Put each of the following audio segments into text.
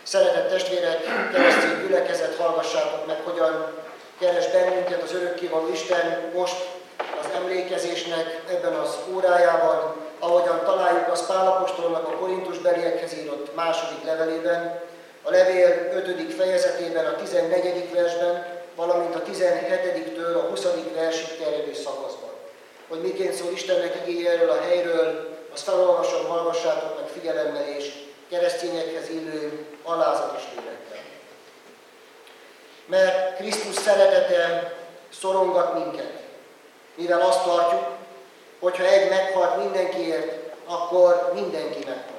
Szeretett testvérek, keresztény gyülekezet, hallgassátok meg, hogyan keres bennünket az örökkévaló Isten most az emlékezésnek ebben az órájában, ahogyan találjuk azt Pál apostolnak a korintusbeliekhez írott második levelében, a levél 5. fejezetében, a 14. versben, valamint a 17-től a 20. versig terjedő szakaszban. Hogy miként szól Istennek igéje erről a helyről, azt felolvasom, hallgassátok meg figyelemmel és keresztényekhez illő alázatos lélekkel. Mert Krisztus szeretete szorongat minket, mivel azt tartjuk, hogyha egy meghalt mindenkiért, akkor mindenki meghalt.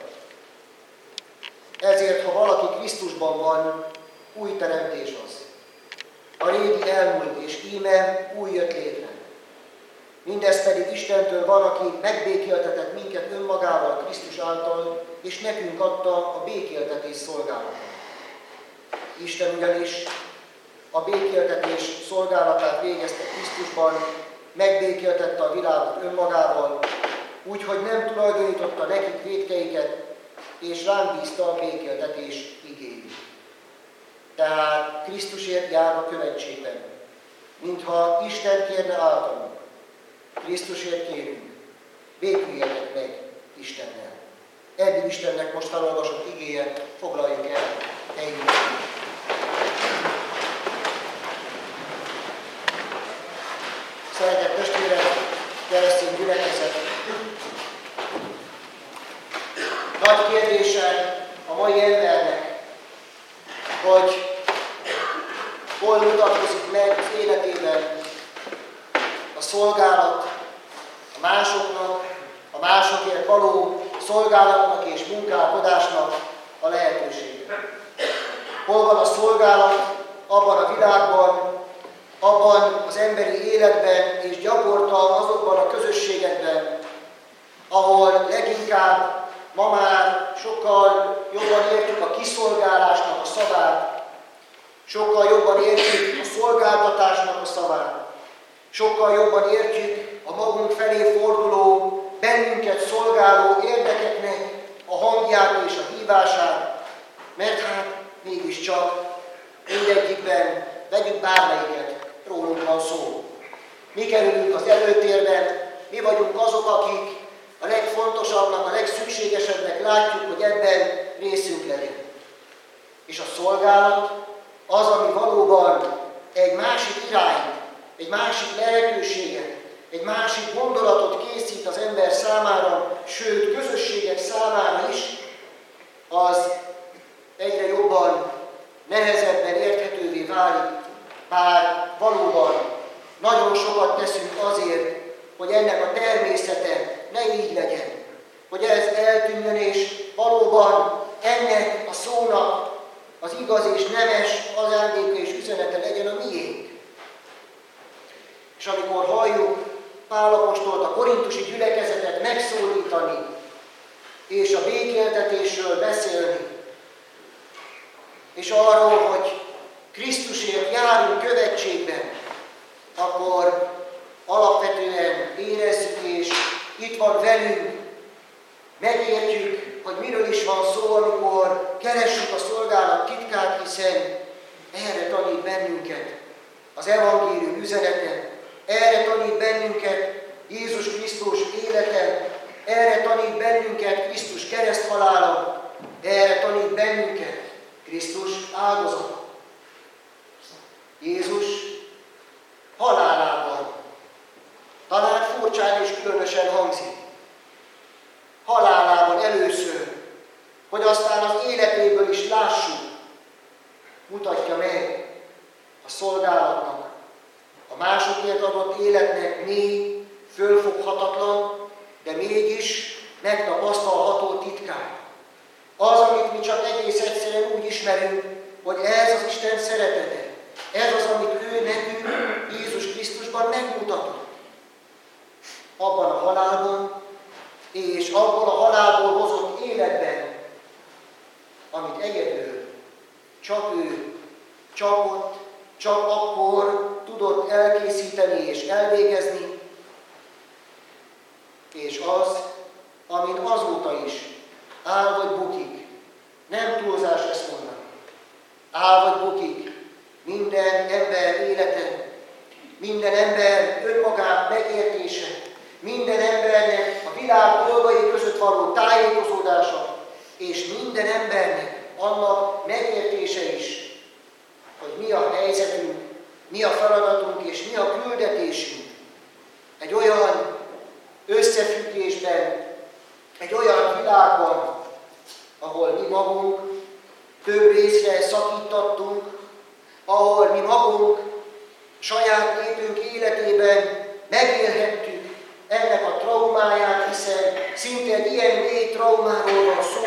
Ezért, ha valaki Krisztusban van, új teremtés az. A régi elmúlt, és íme új jött létre. Mindez pedig Istentől van, aki megbékéltetett minket önmagával Krisztus által, és nekünk adta a békéltetés szolgálatát. Isten ugyanis a békéltetés szolgálatát végezte Krisztusban, megbékéltette a világot önmagával, úgyhogy nem tulajdonította nekik vétkeiket, és ránk bízta a békéltetés igéjét. Tehát Krisztusért jár a követségben, mintha Isten kérne általunk. Krisztusért kérünk, béküljetek meg Istennel. Eddig Istennek most felolvasott igéje, foglaljuk el helyünket. Szeretett testvérek, keresztény gyülekezet! Nagy kérdése a mai embernek, hogy hol mutatkozik meg az életében a szolgálat, a másoknak, a másokért való szolgálatnak és munkálkodásnak a lehetősége. Hol van a szolgálat abban a világban, abban az emberi életben és gyakorta azokban a közösségekben, ahol leginkább ma már sokkal jobban értjük a kiszolgálásnak a szavát, sokkal jobban értjük a szolgáltatásnak a szavát, sokkal jobban értjük a magunk felé forduló, bennünket szolgáló érdekeknek a hangját és a hívását, mert hát mégiscsak mindegyikben, vegyük bármelyiket, rólunk van szó. Mi kerülünk az előtérben, mi vagyunk azok, akik a legfontosabbnak, a legszükségesebbnek látjuk, hogy ebben részünk legyen. És a szolgálat az, ami valóban egy másik irányt, egy másik lehetőséget, egy másik gondolatot készít az ember számára, sőt, közösségek számára is, az egyre jobban, nehezebben érthetővé válik, bár valóban nagyon sokat teszünk azért, hogy ennek a természete ne így legyen, hogy ez eltűnjön, és valóban ennek a szónak az igaz és nemes ajándéka és üzenete legyen a miénk. És amikor halljuk Pál apostolt, a korintusi gyülekezetet megszólítani, és a békéltetésről beszélni, és arról, hogy Krisztusért járunk követségben, akkor alapvetően érezzük, és itt van velünk, megértjük, hogy miről is van szó, amikor keressük a szolgálat titkát, hiszen erre tanít bennünket az evangélium üzenete, erre tanít bennünket Jézus Krisztus élete, erre tanít bennünket Krisztus kereszthalála, erre tanít bennünket Krisztus áldozata. Jézus halálában, talán furcsán és különösen hangzik, halálában először, hogy aztán az életéből is lássuk, mutatja meg a szolgálatnak, a másokért adott életnek mély, fölfoghatatlan, de mégis megtapasztalható titkát. Az, amit mi csak egész egyszerűen úgy ismerünk, hogy ez az Isten szeretete, ez az, amit ő nekünk Jézus Krisztusban megmutatott. Abban a halálban, és abból a halálból hozott életben, amit egyedül csak ő, csak ott, csak akkor tudott elkészíteni és elvégezni, és az, amit azóta is áll vagy bukik, nem túlzás ezt mondani. áll vagy bukik minden ember élete, minden ember önmagát megértése, minden embernek a világ dolgai között való tájékozódása, és minden embernek annak megértése is, hogy mi a helyzetünk, mi a feladatunk és mi a küldetésünk. Egy olyan összefüggésben, egy olyan világban, ahol mi magunk több részre szakítattunk, ahol mi magunk saját népünk életében megélhettük ennek a traumáját, hiszen szinte egy ilyen mély traumáról van szó,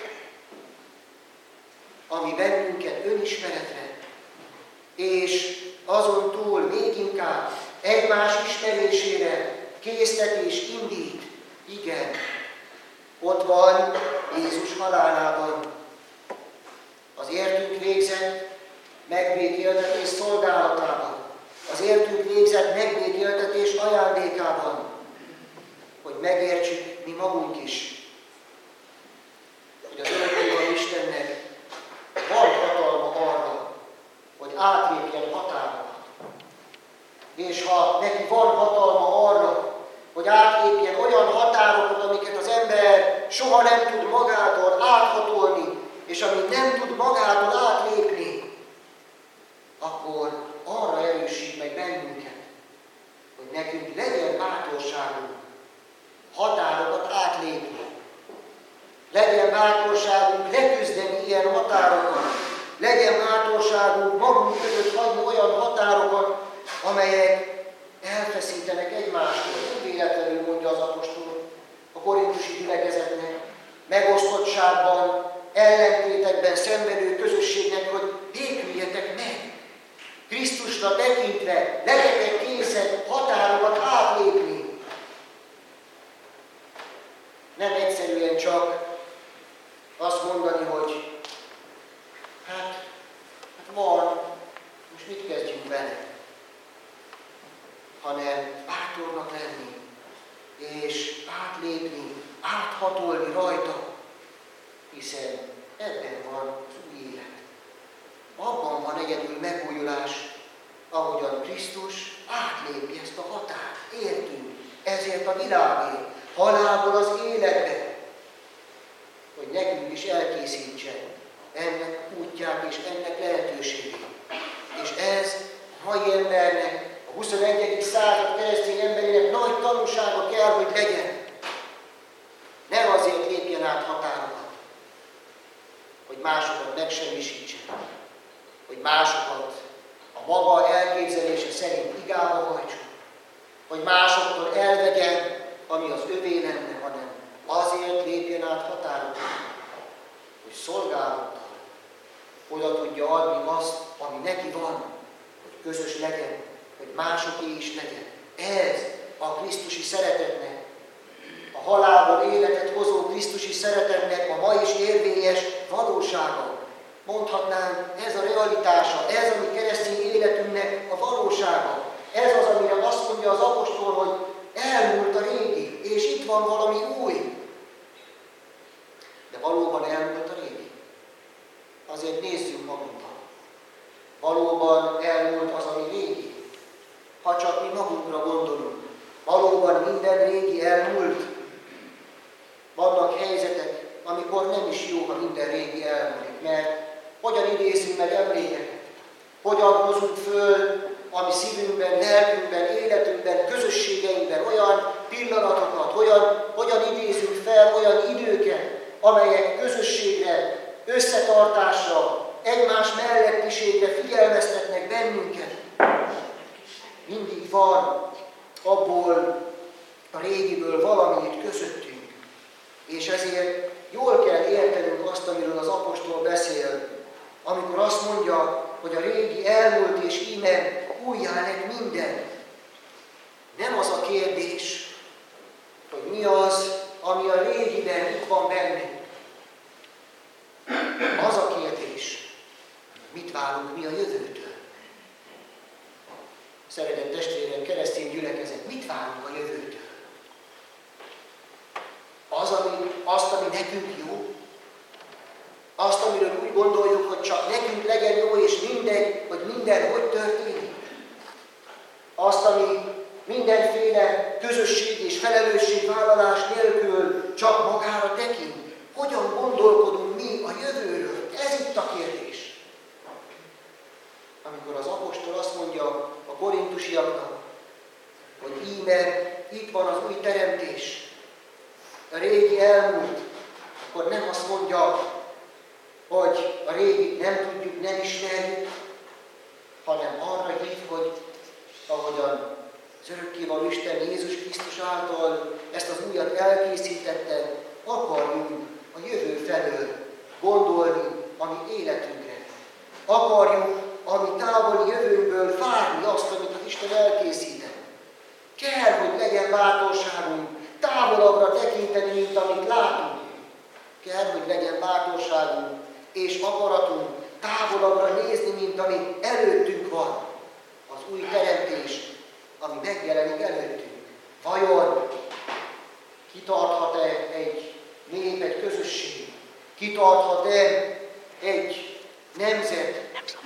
ami bennünket önismeretre, és azon túl még inkább egymás ismerésére késztet és indít. Igen, ott van Jézus halálában, az értünk végzett megbékéltetés szolgálatában, az értünk végzett megbékéltetés ajándékában, hogy megértsük mi magunk is, hogy az örökkévaló Istennek van hatalma arra, hogy átlépjen határokat. És ha neki van hatalma arra, hogy átlépjen olyan határokat, amiket az ember soha nem tud magától áthatolni, és amit nem tud magától átlépni, akkor arra erősít meg bennünket, hogy nekünk legyen bátorságunk határokat átlépni. Legyen bátorságunk leküzdeni ilyen határokat. Legyen bátorságunk magunk között hagyni olyan határokat, amelyek elfeszítenek egymástól. Nem véletlenül mondja az apostol a korintusi gyülekezetnek, megosztottságban, ellentétekben szenvedő közösségnek, hogy béküljetek meg. Krisztusra tekintve legyetek készek határokat átlépni. Nem egyszerűen csak azt mondani, hogy hát van, most mit kezdjünk vele, hanem bátornak lenni, és átlépni, áthatolni rajta, hiszen ebben van az új élet. Abban van egyedül megújulás, ahogyan Krisztus átlépi ezt a határt, értünk, ezért a világért, halálból az életbe, hogy nekünk is elkészítsen ennek útját és ennek lehetőségét. És ez a mai embernek, a 21. század keresztény emberének nagy tanúsága kell, hogy legyen. Nem azért lépjen át határokat, hogy másokat megsemmisítsen, hogy másokat a maga elképzelése szerint igába hajtson, hogy másoktól elvegyen, ami az övé lenne, hanem azért lépjen át határokat, hogy szolgálattal oda tudja adni azt, ami neki van, hogy közös legyen, hogy másoké is legyen. Ez a krisztusi szeretetnek, a halálból életet hozó krisztusi szeretetnek a ma is érvényes valósága. Mondhatnánk, ez a realitása, ez a mi keresztény életünknek a valósága. Ez az, amire azt mondja az apostol, hogy elmúlt a régi, és itt van valami új. De valóban elmúlt a régi. Azért nézzünk magunkba. Valóban elmúlt az, ami régi. Ha csak mi magunkra gondolunk. Valóban minden régi elmúlt. Vannak helyzetek, amikor nem is jó, ha minden régi elmúlik, mert hogyan idézünk meg emlékeket? Hogyan hozunk föl a mi szívünkben, lelkünkben, életünkben, közösségeinkben olyan pillanatokat, hogyan idézünk fel olyan időket, amelyek közösségre, összetartásra, egymás mellettiségre figyelmeztetnek bennünket. Mindig van abból a régiből valami itt közöttünk. És ezért jól kell értenünk azt, amiről az apostol beszél, amikor azt mondja, hogy a régi elmúlt és íme újjá lett minden. Nem az a kérdés, hogy mi az, ami a régiben itt van bennünk. Az a kérdés, mit várunk mi a jövőtől. Szeretett testvérem, keresztény gyülekezet, mit várunk a jövőtől? Azt, ami nekünk jó, azt, amiről úgy gondoljuk, hogy csak nekünk legyen jó és mindegy, hogy minden hogy történik. Azt, ami mindenféle közösség és felelősségvállalás nélkül csak magára tekint. Hogyan gondolkodunk mi a jövőről? Ez itt a kérdés. Amikor az apostol azt mondja a korintusiaknak, hogy íme itt van az új teremtés, a régi elmúlt, akkor nem azt mondja, hogy a régit nem tudjuk, nem ismerjük, hanem arra hív, hogy ahogyan az örökkévaló Isten Jézus Krisztus által ezt az újat elkészítette, akarjunk a jövő felől gondolni a mi életünkre. Akarjuk a mi távoli jövőnkből várni azt, amit az Isten elkészített. Kell, hogy legyen bátorságunk távolabbra tekinteni, mint amit látunk. Kell, hogy legyen bátorságunk és akaratunk távolabbra nézni, mint ami előttünk van. Az új teremtés, ami megjelenik előttünk. Vajon kitarthat-e egy nép, egy közösség? Kitarthat-e egy nemzet?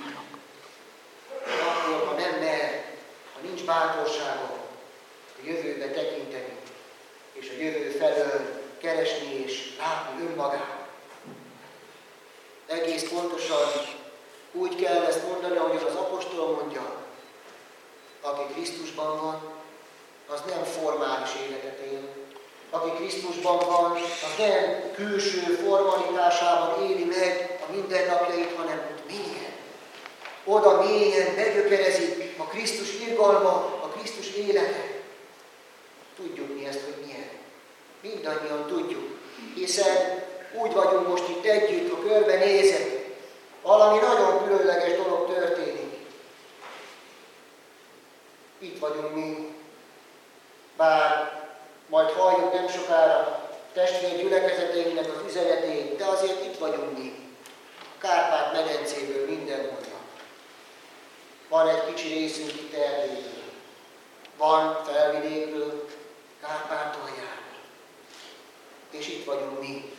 Akkor, ha nem mer, ha nincs bátorsága a jövőbe tekinteni, és a jövő felől keresni és látni önmagát. Egész pontosan úgy kell ezt mondani, ahogyan az apostol mondja, aki Krisztusban van, az nem formális életet él. Aki Krisztusban van, az nem külső formalitásában éli meg a mindennapjait, hanem ott mélyen. Oda mélyen begyökerezik a Krisztus irgalma, a Krisztus élete. Tudjuk mi ezt, hogy milyen. Mindannyian tudjuk. Hiszen úgy vagyunk most itt együtt, ha körbenézek, valami nagyon különleges dolog történik. Itt vagyunk mi, bár majd halljuk nem sokára testvér gyülekezeteinknek az üzenetét, de azért itt vagyunk mi, a Kárpát-medencéből mindenhonnan. Van egy kicsi részünk itt Erdélyből, van Felvidékről, Kárpátaljáról. És itt vagyunk mi,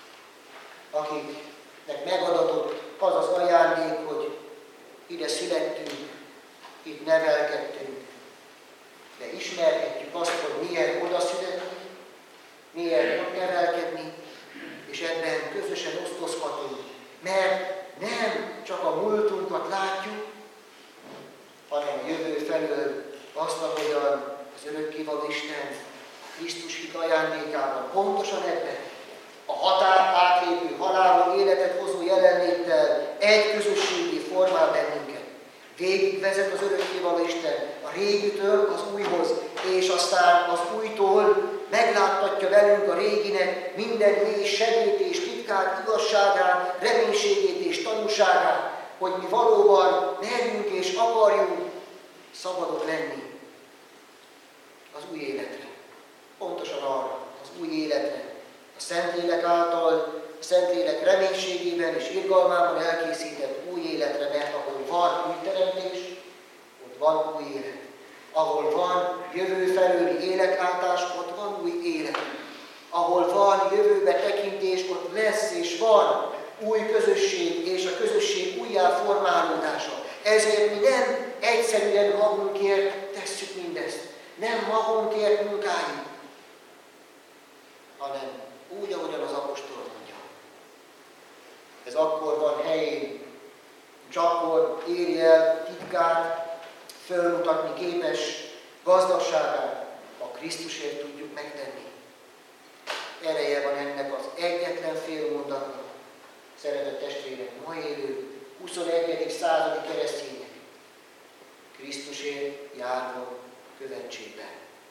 akiknek megadatott az az ajándék, hogy ide születtünk, itt nevelkedtünk, de ismerhetjük azt, hogy milyen oda születni, milyen ott nevelkedni, és ebben közösen osztozhatunk, mert nem csak a múltunkat látjuk, hanem a jövő felől azt, ahogyan az örökkévaló Isten Krisztus hit ajándékában, pontosan ebben, a határ átlépő, halálon életet hozó jelenléttel egy közösségi formál bennünket. Végigvezet az örökkévaló Isten a régitől az újhoz, és aztán az újtól megláttatja velünk a réginek minden mély segét és titkát, igazságát, reménységét és tanúságát, hogy mi valóban merjünk és akarjunk szabadok lenni az új életre. Pontosan arra, az új életre, a Szentlélek által, a Szentlélek reménységében és irgalmában elkészített új életre, mert ahol van új teremtés, ott van új élet. Ahol van jövő felőli életlátás, ott van új élet. Ahol van jövőbe tekintés, ott lesz és van új közösség és a közösség újjáformálódása. Ezért mi nem egyszerűen magunkért tesszük mindezt. Nem magunkért munkáljunk, hanem úgy, ahogyan az apostol mondja. Ez akkor van helyén, csak akkor éri el titkát, fölmutatni képes gazdagságát, a Krisztusért tudjuk megtenni. Ereje van ennek az egyetlen fél mondatnak, szeretett testvérek, ma élő 21. századi keresztények. Krisztusért járva követségben.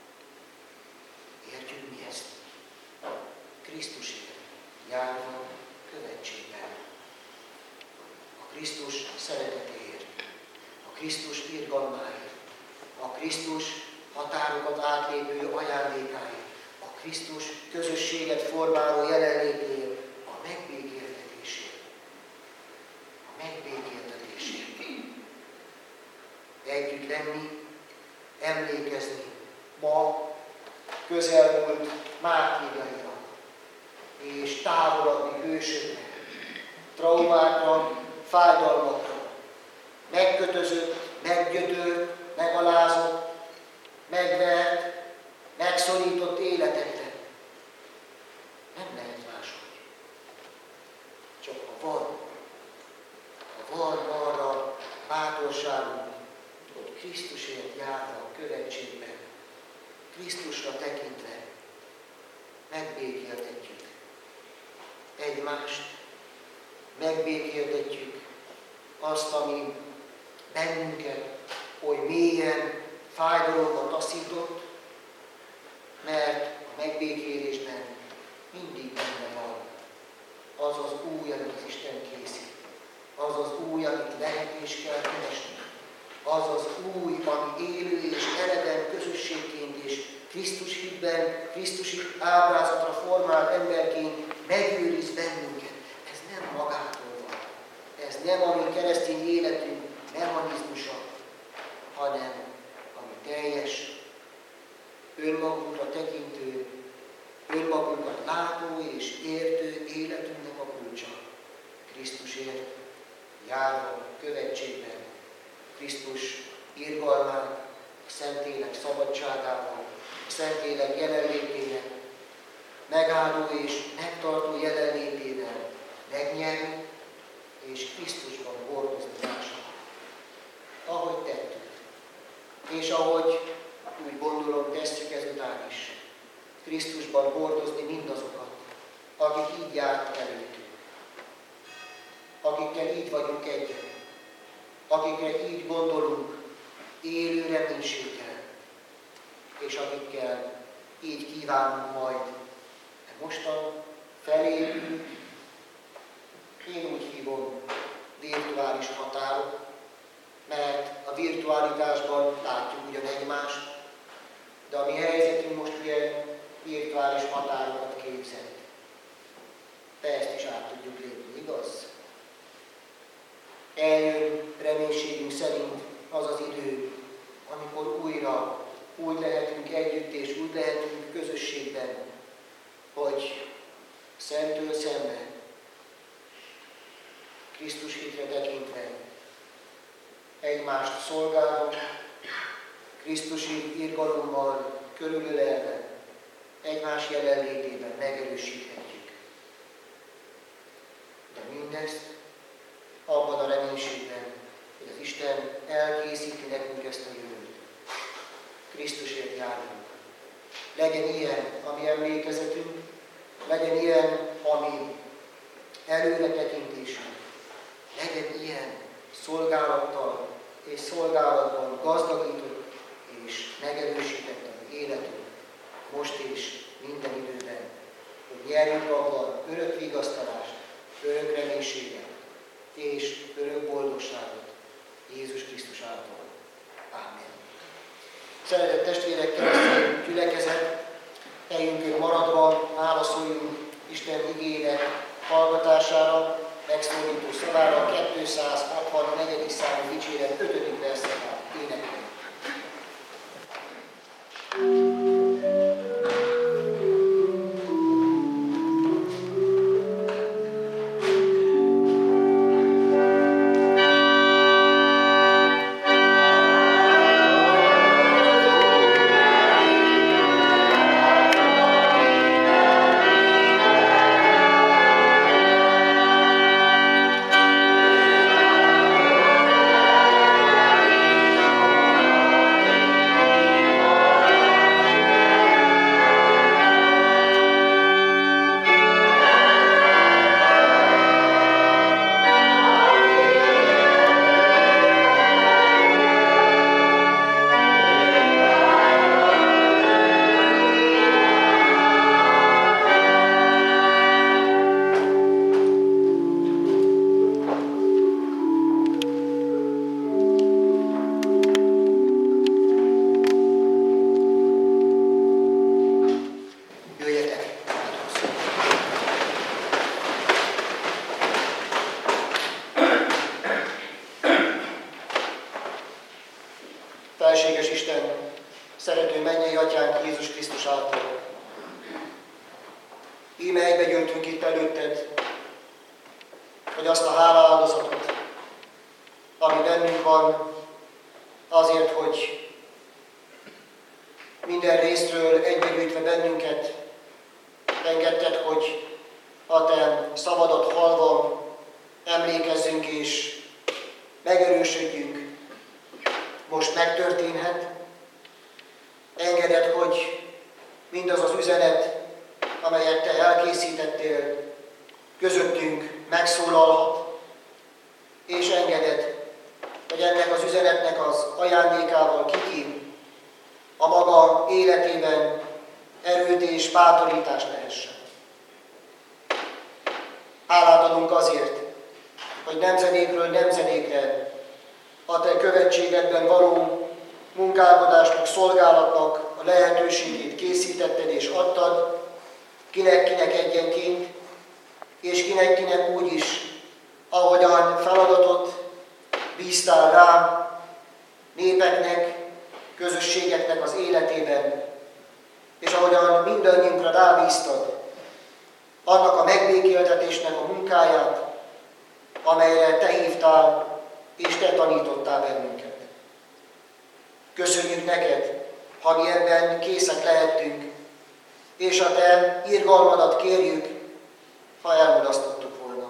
Értjük mi ezt? Krisztusért járva követségben. A Krisztus szeretetéért, a Krisztus irgalmáért, a Krisztus határokat átlépő ajándékáért, a Krisztus közösséget formáló jelenlétéért, a megbékéltetésért. A megbékéltetésért. Együtt lenni, emlékezni ma közelmúlt mártírjaira és távolabbi hősökre, traumákra, fájdalmakra, megkötözött, meggyötört, megalázott, megvert, megszorított életedre. Nem lehet máshogy. Csak ha van arra bátorságunk, hogy Krisztusért járva a követségben, Krisztusra tekintve megbékéltetjük egymást, megbékéltetjük azt, ami bennünket oly mélyen fájdalomba taszított, mert a megbékélésben mindig benne van az az új, amit az Isten készít, az az új, amit lehet és kell keresni, az az új, ami élő és eredent közösségként és Krisztus hitben, Krisztusi ábrázatra formált emberként megőriz bennünket. Ez nem magától van. Ez nem a mi keresztény életünk mechanizmusa, hanem ami teljes, önmagunkra tekintő, önmagunkat látó és értő életünknek a kulcsa. Krisztusért járva követségben, Krisztus irgalmán, a Szentlélek szabadságával, a Szentlélek jelenlétének, megáldó és megtartó jelenlétével megnyerni és Krisztusban hordozni másokat. Ahogy tettük, és ahogy úgy gondolom tesszük ezután is, Krisztusban hordozni mindazokat, akik így jártak előttünk, akikkel így vagyunk egyek, akikre így gondolunk élő reménységgel, és akikkel így kívánunk majd mostan felépülni, én úgy hívom virtuális határok, mert a virtualitásban látjuk ugyan egymást, de a mi helyzetünk most ilyen virtuális határokat képzel. De ezt is át tudjuk lépni, igaz? Eljön reménységünk szerint az az idő, amikor újra úgy lehetünk együtt és úgy lehetünk közösségben, hogy szemtől szembe, Krisztus hitre tekintve, egymást szolgálva, Krisztusi irgalommal körülölelve, egymás jelenlétében megerősíthetjük. De mindezt abban a reménységben, hogy az Isten elkészíti nekünk ezt a jövőt. Krisztusért járunk. Legyen ilyen a mi emlékezetünk, legyen ilyen a mi előretekintésünk, legyen ilyen szolgálattal és szolgálatban gazdagított és megerősített a mi életünk, most és minden időben, hogy nyerjünk abban örök vigasztalást, örök reménységet és örök boldogságot Jézus Krisztus által. Ámen. Szeretett testvérek, keresztény gyülekezet, helyünkön maradva válaszoljunk Isten igének hallgatására, megszólító szavára, a 264. számú dicséret 5. verszakát énekeljük. Felséges Isten, szerető mennyei Atyánk Jézus Krisztus által. Íme egybegyűltünk itt előtted, hogy azt a hálaáldozatot, ami bennünk van, Uram, azért, hogy minden részről egybegyűjtve bennünket engedted, hogy a Te szavadat hallva emlékezzünk és megerősödjünk. Most megtörténhet. Engeded, hogy mindaz az üzenet, amelyet Te elkészítettél, közöttünk megszólalhat, és engeded, hogy ennek az üzenetnek az ajándékával kiki a maga életében erőt és bátorítást lehessen. Hálát adunk azért, hogy nemzedékről nemzedékre a Te követségedben való munkálkodásnak, szolgálatnak a lehetőségét készítetted és adtad, kinek-kinek egyenként, és kinek-kinek úgy is, ahogyan feladatot bíztál rám, népeknek, közösségeknek az életében, és ahogyan mindannyiunkra rábíztad annak a megbékéltetésnek a munkáját, amelyre Te hívtál, és Te tanítottál bennünket. Köszönjük neked, ha mi ebben készek lehettünk, és a Te irgalmadat kérjük, ha elmulasztottuk volna.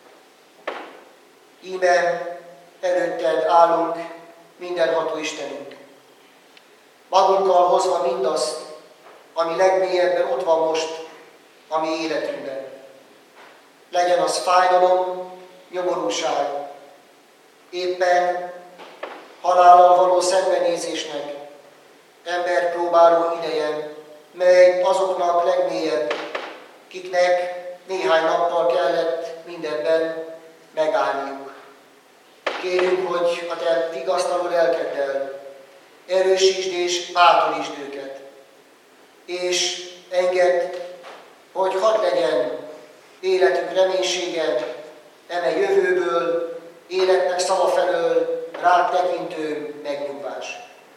Íme előtted állunk, mindenható Istenünk, magunkkal hozva mindazt, ami legmélyebben ott van most a mi életünkben. Legyen az fájdalom, nyomorúság, éppen halállal való szembenézésnek embert próbáló ideje, mely azoknak legmélyebb, kiknek néhány nappal kellett mindenben megállniuk. Kérünk, hogy a Te vigasztaló lelkeddel erősítsd és bátorítsd őket, és engedd, hogy hadd legyen életük reménysége, eme jövőből, életnek szava felől rád tekintő megnyugvás.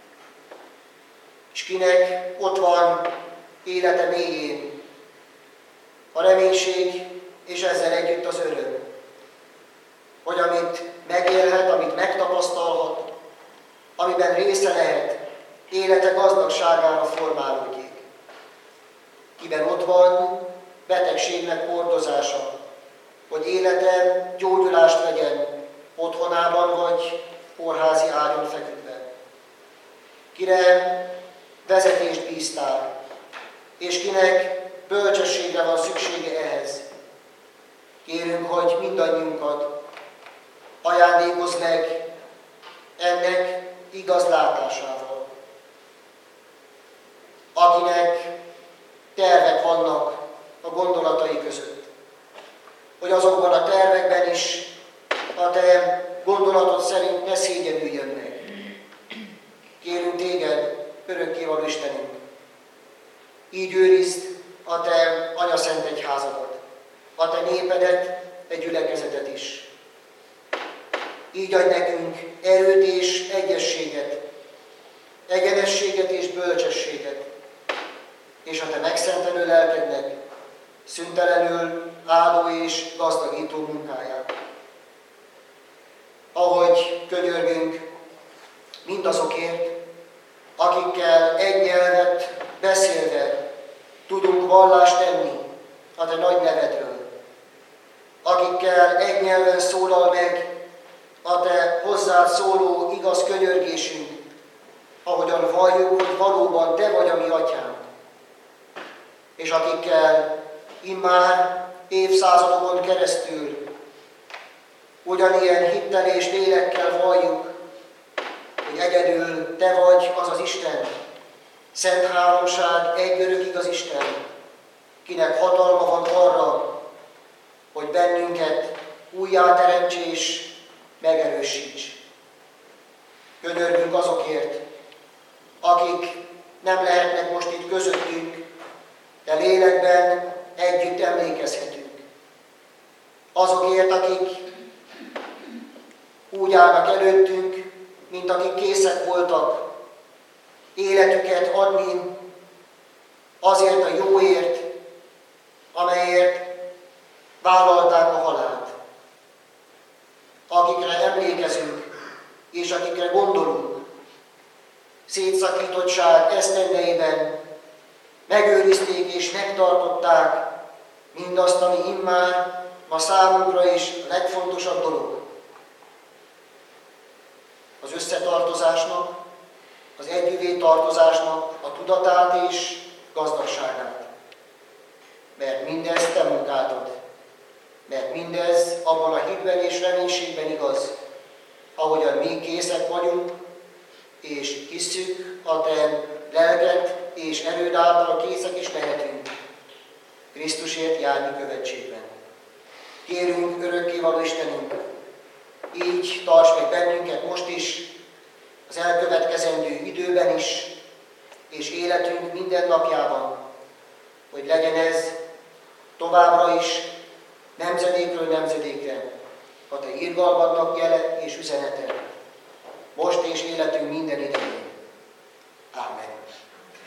És kinek ott van élete mélyén a reménység, és ezzel együtt az öröm, hogy amit megélhet, amit megtapasztalhat, amiben része lehet, élete gazdagságára formálódjék. Kiben ott van betegségnek hordozása, hogy élete gyógyulást vegyen otthonában vagy kórházi ágyon feküdve. Kire vezetést bíztál, és kinek bölcsességre van szüksége ehhez. Kérünk, hogy mindannyiunkat ajándékozz meg ennek igaz látásával. Akinek tervek vannak a gondolatai között, hogy azokban a tervekben is a Te gondolatod szerint ne szégyenüljön meg. Kérünk Téged, örökkévaló Istenünk, így őrizd a Te anyaszent egyházadat, a Te népedet, egy gyülekezetet is. Így adj nekünk erőt és egyességet, egyenességet és bölcsességet, és a Te megszentelő lelkednek szüntelenül áldó és gazdagító munkáját. Ahogy könyörgünk mindazokért, akikkel egy nyelvet beszélve tudunk vallást tenni a Te nagy nevedről, akikkel egy nyelven szólal meg a Te hozzád szóló igaz könyörgésünk, ahogyan valljuk, hogy valóban Te vagy a mi atyánk, és akikkel immár évszázadokon keresztül ugyanilyen hittel és lélekkel valljuk, hogy egyedül Te vagy az az Isten, Szent Háromság, egy örök igaz Isten, kinek hatalma van arra, hogy bennünket újjáteremts és megerősíts. Könyörgünk azokért, akik nem lehetnek most itt közöttünk, de lélekben együtt emlékezhetünk. Azokért, akik úgy állnak előttünk, mint akik készek voltak életüket adni azért a jóért, amelyért vállalták a halált. Akikre emlékezünk és akikre gondolunk, szétszakítottság esztendeiben megőrizték és megtartották mindazt, ami immár ma számunkra is a legfontosabb dolog. Az összetartozásnak, az együvé tartozásnak a tudatát és gazdagságát. Mert mindez te munkáltad, mert mindez abban a hitben és reménységben igaz, ahogyan mi készek vagyunk, és hisszük a te lelked és erőd által készek is lehetünk Krisztusért járni követségben. Kérünk, örökkévaló Istenünk, így tarts meg bennünket most is, az elkövetkezendő időben is, és életünk minden napjában, hogy legyen ez továbbra is nemzedékről nemzedékre a te irgalmadnak jele és üzenete, most és életünk minden idején.